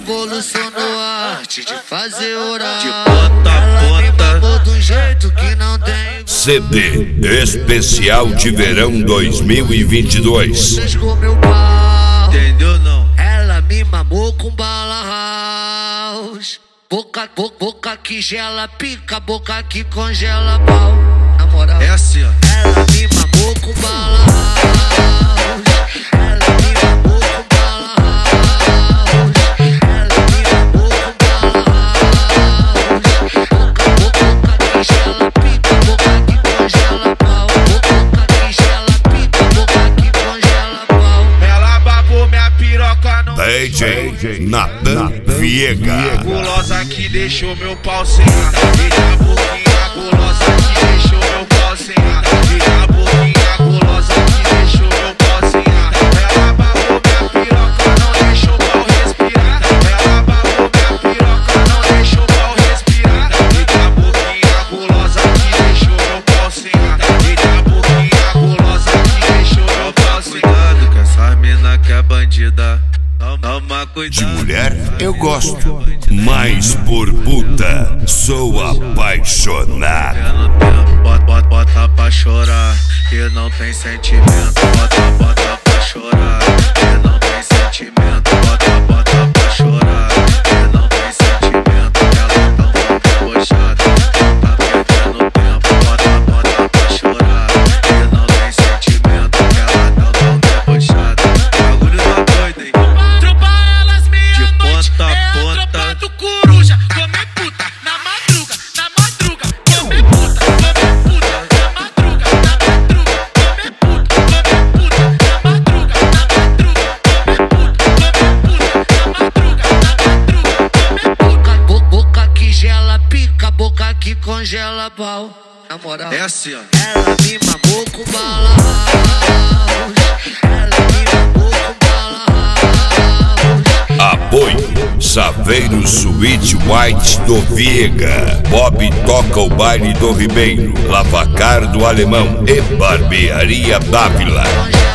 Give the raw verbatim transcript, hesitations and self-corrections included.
revolucionou a arte de fazer orar. De ponta a ponta. Ela me mamou de um jeito que não tem. C D Especial de Verão dois mil e vinte e dois. Rasgou meu pau. Entendeu não? Ela me mamou com bala house. Boca, boca, boca que gela pica, boca que congela pau. Na moral, É assim, ó. ela me mamou com bala house. Ela me mamou com bala house. Ela me mamou com bala house. Boca, boca, boca que gela pica, boca que congela pau. Boca que gela pica, boca que congela pau. Ela babou minha piroca no D J Natan Viega. gulosa que deixou meu pau sem ar. E a boquinha gulosa que deixou meu pau sem ar. E a boquinha gulosa que deixou meu pau sem ar. Ela babou minha piroca, não deixou o pau respirar. Ela babou minha piroca, não deixou o pau respirar. E a boquinha gulosa que deixou meu pau sem ar. E a boquinha gulosa que deixou meu pau sem ar. Cuidado que essa mina que é bandida. Toma cuidado. De mulher eu gosto, mas por puta sou apaixonado. Bota, bota, bota pra chorar, que não tem sentimento. Bota, bota pra chorar, que não tem sentimento. Bota, bota pra chorar, que não tem sentimento. Ela tão debochada, tá perdendo tempo. Bota, bota pra chorar, que não tem sentimento. Ela tão tão debochada. Bagulho tá doido, hein? Tropa elas meia noite, ponta a é a ponta. tropa do coruja. Come puta, na madruga, na madruga. Come puta, come puta, na madruga, na madruga. Come puta, come puta, na madruga, na madruga. Come puta, come puta, na madruga, na madruga. Come puta. Boca, bo- boca que gela pica, boca que congela pau. Na moral, É assim, ó. ela me mamou com bala house. Ela me mamou com bala house. Apoio Saveiro Suíte White do Viega. Bob toca o baile do Ribeiro. Lavacar do Alemão e Barbearia Dávila.